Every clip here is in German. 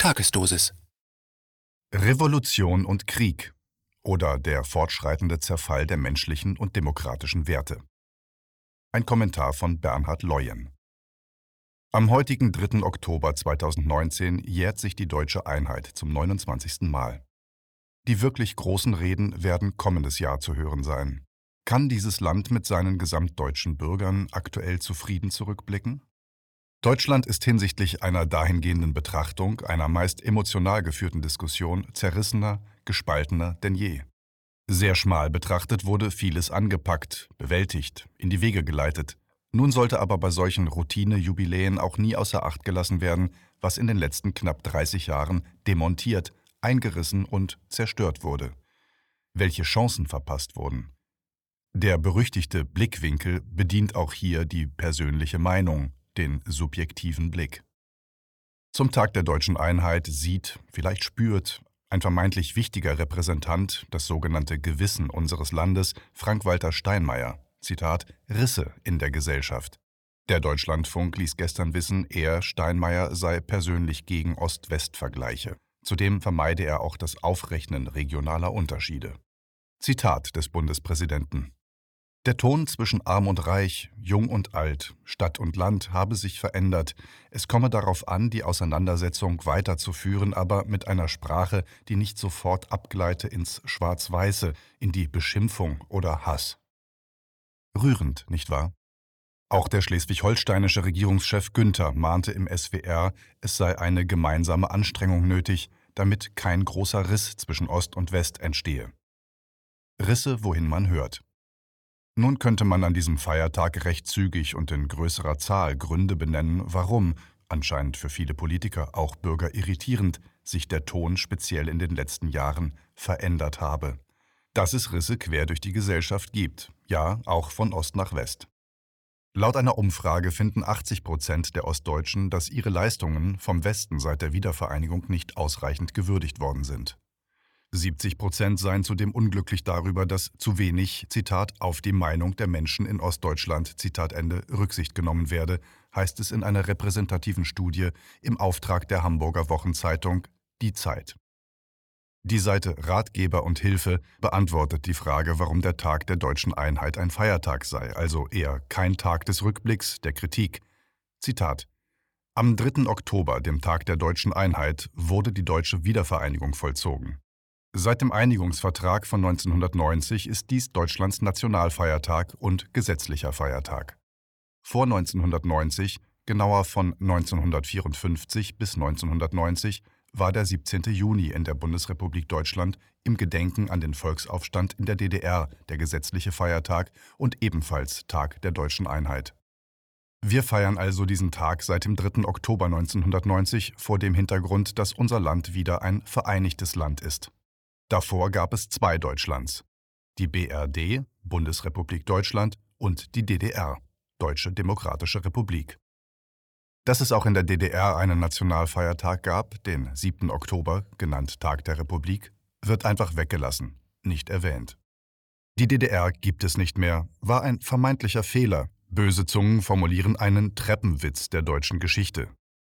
Tagesdosis. Revolution und Krieg oder der fortschreitende Zerfall der menschlichen und demokratischen Werte. Ein Kommentar von Bernhard Leuen. Am heutigen 3. Oktober 2019 jährt sich die deutsche Einheit zum 29. Mal. Die wirklich großen Reden werden kommendes Jahr zu hören sein. Kann dieses Land mit seinen gesamtdeutschen Bürgern aktuell zufrieden zurückblicken? Deutschland ist hinsichtlich einer dahingehenden Betrachtung, einer meist emotional geführten Diskussion, zerrissener, gespaltener denn je. Sehr schmal betrachtet wurde vieles angepackt, bewältigt, in die Wege geleitet. Nun sollte aber bei solchen Routine-Jubiläen auch nie außer Acht gelassen werden, was in den letzten knapp 30 Jahren demontiert, eingerissen und zerstört wurde. Welche Chancen verpasst wurden. Der berüchtigte Blickwinkel bedient auch hier die persönliche Meinung, den subjektiven Blick. Zum Tag der deutschen Einheit sieht, vielleicht spürt, ein vermeintlich wichtiger Repräsentant, das sogenannte Gewissen unseres Landes, Frank-Walter Steinmeier, Zitat, Risse in der Gesellschaft. Der Deutschlandfunk ließ gestern wissen, er, Steinmeier, sei persönlich gegen Ost-West-Vergleiche. Zudem vermeide er auch das Aufrechnen regionaler Unterschiede. Zitat des Bundespräsidenten: Der Ton zwischen Arm und Reich, Jung und Alt, Stadt und Land habe sich verändert. Es komme darauf an, die Auseinandersetzung weiterzuführen, aber mit einer Sprache, die nicht sofort abgleite ins Schwarz-Weiße, in die Beschimpfung oder Hass. Rührend, nicht wahr? Auch der schleswig-holsteinische Regierungschef Günther mahnte im SWR, es sei eine gemeinsame Anstrengung nötig, damit kein großer Riss zwischen Ost und West entstehe. Risse, wohin man hört. Nun könnte man an diesem Feiertag recht zügig und in größerer Zahl Gründe benennen, warum, anscheinend für viele Politiker, auch Bürger irritierend, sich der Ton speziell in den letzten Jahren verändert habe. Dass es Risse quer durch die Gesellschaft gibt, ja, auch von Ost nach West. Laut einer Umfrage finden 80% der Ostdeutschen, dass ihre Leistungen vom Westen seit der Wiedervereinigung nicht ausreichend gewürdigt worden sind. 70% seien zudem unglücklich darüber, dass zu wenig, Zitat, auf die Meinung der Menschen in Ostdeutschland, Zitat Ende, Rücksicht genommen werde, heißt es in einer repräsentativen Studie im Auftrag der Hamburger Wochenzeitung Die Zeit. Die Seite Ratgeber und Hilfe beantwortet die Frage, warum der Tag der deutschen Einheit ein Feiertag sei, also eher kein Tag des Rückblicks, der Kritik. Zitat: Am 3. Oktober, dem Tag der deutschen Einheit, wurde die deutsche Wiedervereinigung vollzogen. Seit dem Einigungsvertrag von 1990 ist dies Deutschlands Nationalfeiertag und gesetzlicher Feiertag. Vor 1990, genauer von 1954 bis 1990, war der 17. Juni in der Bundesrepublik Deutschland im Gedenken an den Volksaufstand in der DDR der gesetzliche Feiertag und ebenfalls Tag der deutschen Einheit. Wir feiern also diesen Tag seit dem 3. Oktober 1990 vor dem Hintergrund, dass unser Land wieder ein vereinigtes Land ist. Davor gab es zwei Deutschlands: die BRD, Bundesrepublik Deutschland, und die DDR, Deutsche Demokratische Republik. Dass es auch in der DDR einen Nationalfeiertag gab, den 7. Oktober, genannt Tag der Republik, wird einfach weggelassen, nicht erwähnt. Die DDR gibt es nicht mehr, war ein vermeintlicher Fehler. Böse Zungen formulieren einen Treppenwitz der deutschen Geschichte.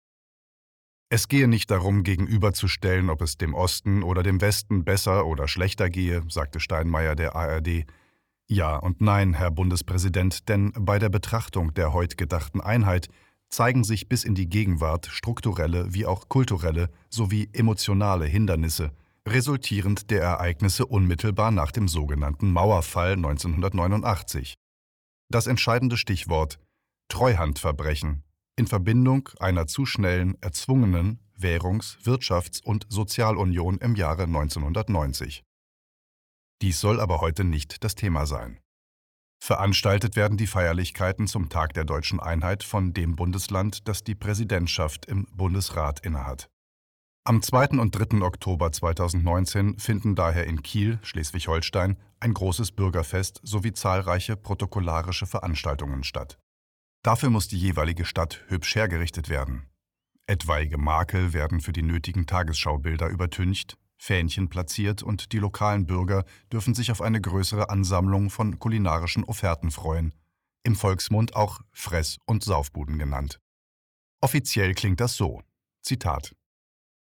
Es gehe nicht darum, gegenüberzustellen, ob es dem Osten oder dem Westen besser oder schlechter gehe, sagte Steinmeier der ARD. Ja und nein, Herr Bundespräsident, denn bei der Betrachtung der heut gedachten Einheit zeigen sich bis in die Gegenwart strukturelle wie auch kulturelle sowie emotionale Hindernisse, resultierend der Ereignisse unmittelbar nach dem sogenannten Mauerfall 1989. Das entscheidende Stichwort: Treuhandverbrechen in Verbindung einer zu schnellen, erzwungenen Währungs-, Wirtschafts- und Sozialunion im Jahre 1990. Dies soll aber heute nicht das Thema sein. Veranstaltet werden die Feierlichkeiten zum Tag der deutschen Einheit von dem Bundesland, das die Präsidentschaft im Bundesrat innehat. Am 2. und 3. Oktober 2019 finden daher in Kiel, Schleswig-Holstein, ein großes Bürgerfest sowie zahlreiche protokollarische Veranstaltungen statt. Dafür muss die jeweilige Stadt hübsch hergerichtet werden. Etwaige Makel werden für die nötigen Tagesschaubilder übertüncht, Fähnchen platziert und die lokalen Bürger dürfen sich auf eine größere Ansammlung von kulinarischen Offerten freuen, im Volksmund auch Fress- und Saufbuden genannt. Offiziell klingt das so: Zitat: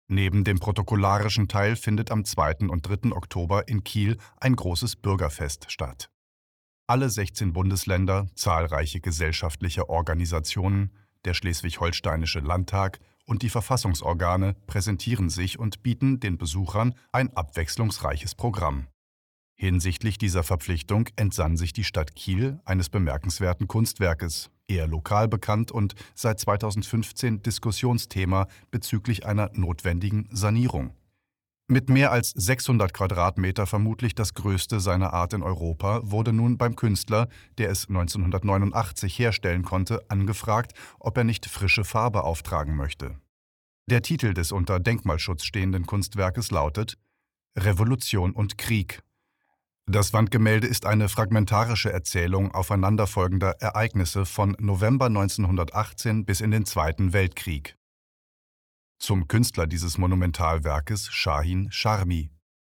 Neben dem protokollarischen Teil findet am 2. und 3. Oktober in Kiel ein großes Bürgerfest statt. Alle 16 Bundesländer, zahlreiche gesellschaftliche Organisationen, der Schleswig-Holsteinische Landtag und die Verfassungsorgane präsentieren sich und bieten den Besuchern ein abwechslungsreiches Programm. Hinsichtlich dieser Verpflichtung entsann sich die Stadt Kiel eines bemerkenswerten Kunstwerkes, eher lokal bekannt und seit 2015 Diskussionsthema bezüglich einer notwendigen Sanierung. Mit mehr als 600 Quadratmeter vermutlich das größte seiner Art in Europa, wurde nun beim Künstler, der es 1989 herstellen konnte, angefragt, ob er nicht frische Farbe auftragen möchte. Der Titel des unter Denkmalschutz stehenden Kunstwerkes lautet »Revolution und Krieg«. Das Wandgemälde ist eine fragmentarische Erzählung aufeinanderfolgender Ereignisse von November 1918 bis in den Zweiten Weltkrieg. Zum Künstler dieses Monumentalwerkes Shahin Sharmi.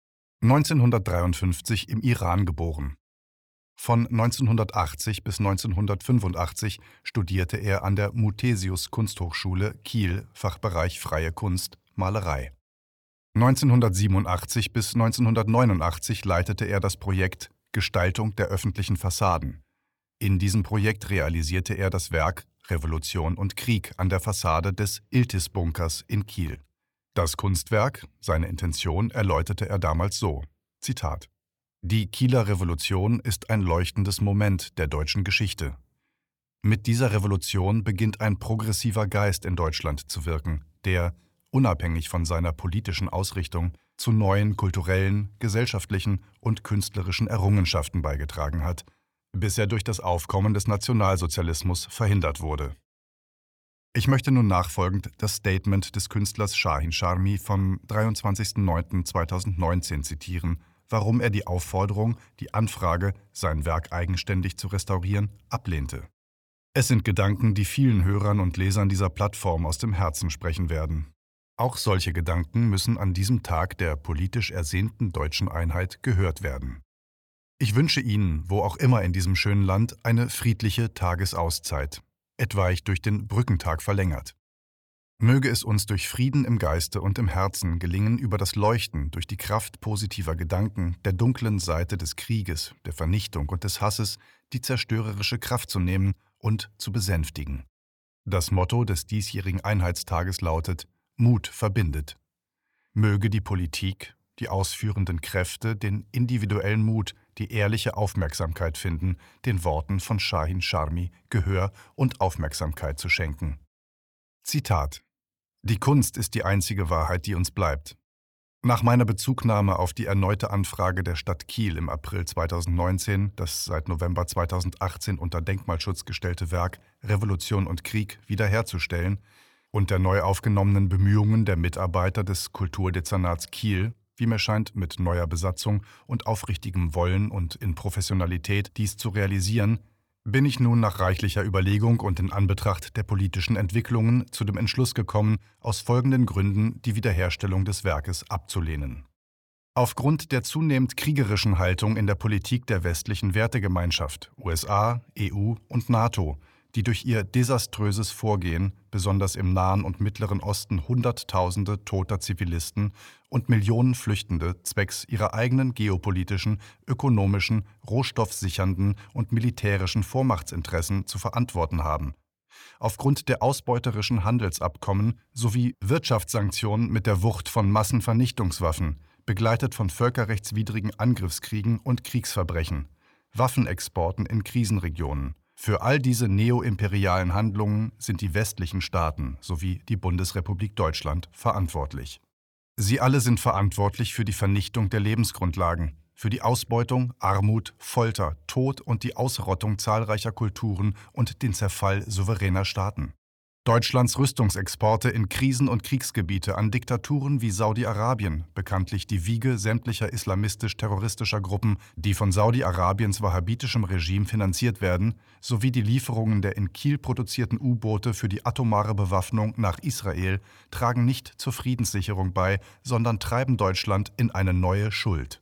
1953 im Iran geboren. Von 1980 bis 1985 studierte er an der Muthesius Kunsthochschule Kiel, Fachbereich Freie Kunst, Malerei. 1987 bis 1989 leitete er das Projekt Gestaltung der öffentlichen Fassaden. In diesem Projekt realisierte er das Werk Revolution und Krieg an der Fassade des Iltis-Bunkers in Kiel. Das Kunstwerk, seine Intention, erläuterte er damals so, Zitat: »Die Kieler Revolution ist ein leuchtendes Moment der deutschen Geschichte. Mit dieser Revolution beginnt ein progressiver Geist in Deutschland zu wirken, der, unabhängig von seiner politischen Ausrichtung, zu neuen kulturellen, gesellschaftlichen und künstlerischen Errungenschaften beigetragen hat, bis er durch das Aufkommen des Nationalsozialismus verhindert wurde.« Ich möchte nun nachfolgend das Statement des Künstlers Shahin Sharmi vom 23.09.2019 zitieren, warum er die Aufforderung, die Anfrage, sein Werk eigenständig zu restaurieren, ablehnte. Es sind Gedanken, die vielen Hörern und Lesern dieser Plattform aus dem Herzen sprechen werden. Auch solche Gedanken müssen an diesem Tag der politisch ersehnten deutschen Einheit gehört werden. Ich wünsche Ihnen, wo auch immer in diesem schönen Land, eine friedliche Tagesauszeit, etwaig durch den Brückentag verlängert. Möge es uns durch Frieden im Geiste und im Herzen gelingen, über das Leuchten durch die Kraft positiver Gedanken der dunklen Seite des Krieges, der Vernichtung und des Hasses die zerstörerische Kraft zu nehmen und zu besänftigen. Das Motto des diesjährigen Einheitstages lautet: Mut verbindet. Möge die Politik, die ausführenden Kräfte den individuellen Mut, die ehrliche Aufmerksamkeit finden, den Worten von Shahin Sharmi Gehör und Aufmerksamkeit zu schenken. Zitat: »Die Kunst ist die einzige Wahrheit, die uns bleibt. Nach meiner Bezugnahme auf die erneute Anfrage der Stadt Kiel im April 2019, das seit November 2018 unter Denkmalschutz gestellte Werk Revolution und Krieg wiederherzustellen und der neu aufgenommenen Bemühungen der Mitarbeiter des Kulturdezernats Kiel, wie mir scheint, mit neuer Besatzung und aufrichtigem Wollen und in Professionalität dies zu realisieren, bin ich nun nach reichlicher Überlegung und in Anbetracht der politischen Entwicklungen zu dem Entschluss gekommen, aus folgenden Gründen die Wiederherstellung des Werkes abzulehnen. Aufgrund der zunehmend kriegerischen Haltung in der Politik der westlichen Wertegemeinschaft, USA, EU und NATO, die durch ihr desaströses Vorgehen, besonders im Nahen und Mittleren Osten, Hunderttausende toter Zivilisten und Millionen Flüchtende zwecks ihrer eigenen geopolitischen, ökonomischen, rohstoffsichernden und militärischen Vormachtsinteressen zu verantworten haben. Aufgrund der ausbeuterischen Handelsabkommen sowie Wirtschaftssanktionen mit der Wucht von Massenvernichtungswaffen, begleitet von völkerrechtswidrigen Angriffskriegen und Kriegsverbrechen, Waffenexporten in Krisenregionen. Für all diese neoimperialen Handlungen sind die westlichen Staaten sowie die Bundesrepublik Deutschland verantwortlich. Sie alle sind verantwortlich für die Vernichtung der Lebensgrundlagen, für die Ausbeutung, Armut, Folter, Tod und die Ausrottung zahlreicher Kulturen und den Zerfall souveräner Staaten. Deutschlands Rüstungsexporte in Krisen- und Kriegsgebiete an Diktaturen wie Saudi-Arabien, bekanntlich die Wiege sämtlicher islamistisch-terroristischer Gruppen, die von Saudi-Arabiens wahhabitischem Regime finanziert werden, sowie die Lieferungen der in Kiel produzierten U-Boote für die atomare Bewaffnung nach Israel tragen nicht zur Friedenssicherung bei, sondern treiben Deutschland in eine neue Schuld.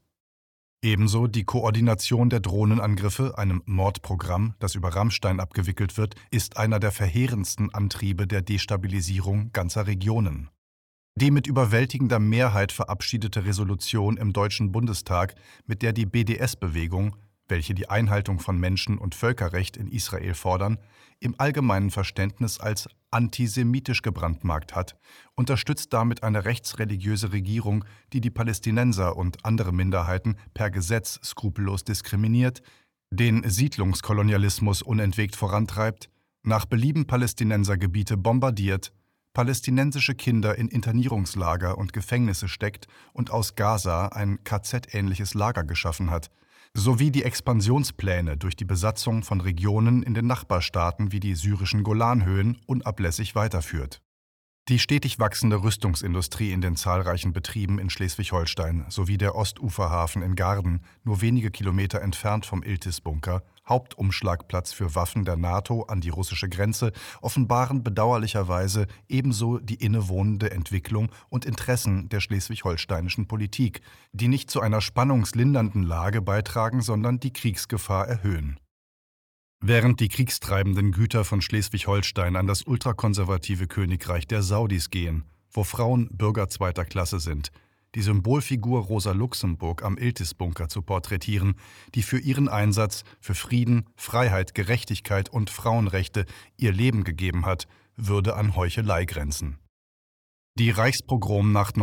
Ebenso die Koordination der Drohnenangriffe, einem Mordprogramm, das über Rammstein abgewickelt wird, ist einer der verheerendsten Antriebe der Destabilisierung ganzer Regionen. Die mit überwältigender Mehrheit verabschiedete Resolution im Deutschen Bundestag, mit der die BDS-Bewegung, welche die Einhaltung von Menschen- und Völkerrecht in Israel fordern, im allgemeinen Verständnis als antisemitisch gebrandmarkt hat, unterstützt damit eine rechtsreligiöse Regierung, die die Palästinenser und andere Minderheiten per Gesetz skrupellos diskriminiert, den Siedlungskolonialismus unentwegt vorantreibt, nach Belieben Palästinensergebiete bombardiert, palästinensische Kinder in Internierungslager und Gefängnisse steckt und aus Gaza ein KZ-ähnliches Lager geschaffen hat, sowie die Expansionspläne durch die Besatzung von Regionen in den Nachbarstaaten wie die syrischen Golanhöhen unablässig weiterführt. Die stetig wachsende Rüstungsindustrie in den zahlreichen Betrieben in Schleswig-Holstein sowie der Ostuferhafen in Garden, nur wenige Kilometer entfernt vom Iltis-Bunker, Hauptumschlagplatz für Waffen der NATO an die russische Grenze, offenbaren bedauerlicherweise ebenso die innewohnende Entwicklung und Interessen der schleswig-holsteinischen Politik, die nicht zu einer spannungslindernden Lage beitragen, sondern die Kriegsgefahr erhöhen. Während die kriegstreibenden Güter von Schleswig-Holstein an das ultrakonservative Königreich der Saudis gehen, wo Frauen Bürger zweiter Klasse sind, die Symbolfigur Rosa Luxemburg am Iltis-Bunker zu porträtieren, die für ihren Einsatz für Frieden, Freiheit, Gerechtigkeit und Frauenrechte ihr Leben gegeben hat, würde an Heuchelei grenzen. Die Reichspogromnacht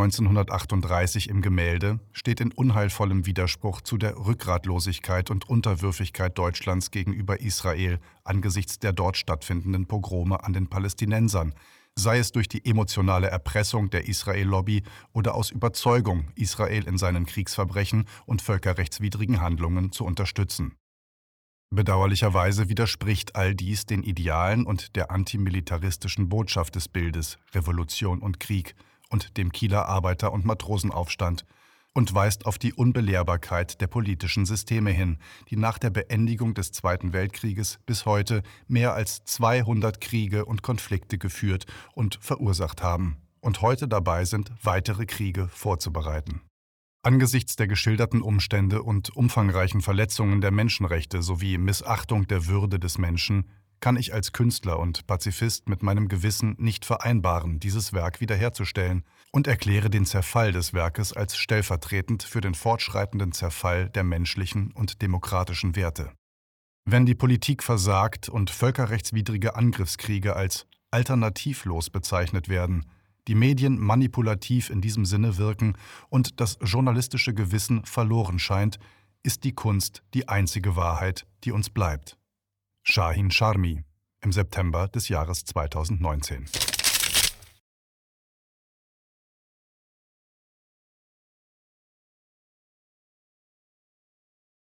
1938 im Gemälde steht in unheilvollem Widerspruch zu der Rückgratlosigkeit und Unterwürfigkeit Deutschlands gegenüber Israel angesichts der dort stattfindenden Pogrome an den Palästinensern, sei es durch die emotionale Erpressung der Israel-Lobby oder aus Überzeugung, Israel in seinen Kriegsverbrechen und völkerrechtswidrigen Handlungen zu unterstützen. Bedauerlicherweise widerspricht all dies den Idealen und der antimilitaristischen Botschaft des Bildes Revolution und Krieg und dem Kieler Arbeiter- und Matrosenaufstand und weist auf die Unbelehrbarkeit der politischen Systeme hin, die nach der Beendigung des Zweiten Weltkrieges bis heute mehr als 200 Kriege und Konflikte geführt und verursacht haben und heute dabei sind, weitere Kriege vorzubereiten. Angesichts der geschilderten Umstände und umfangreichen Verletzungen der Menschenrechte sowie Missachtung der Würde des Menschen kann ich als Künstler und Pazifist mit meinem Gewissen nicht vereinbaren, dieses Werk wiederherzustellen und erkläre den Zerfall des Werkes als stellvertretend für den fortschreitenden Zerfall der menschlichen und demokratischen Werte. Wenn die Politik versagt und völkerrechtswidrige Angriffskriege als alternativlos bezeichnet werden, die Medien manipulativ in diesem Sinne wirken und das journalistische Gewissen verloren scheint, ist die Kunst die einzige Wahrheit, die uns bleibt. Shahin Sharmi, im September des Jahres 2019.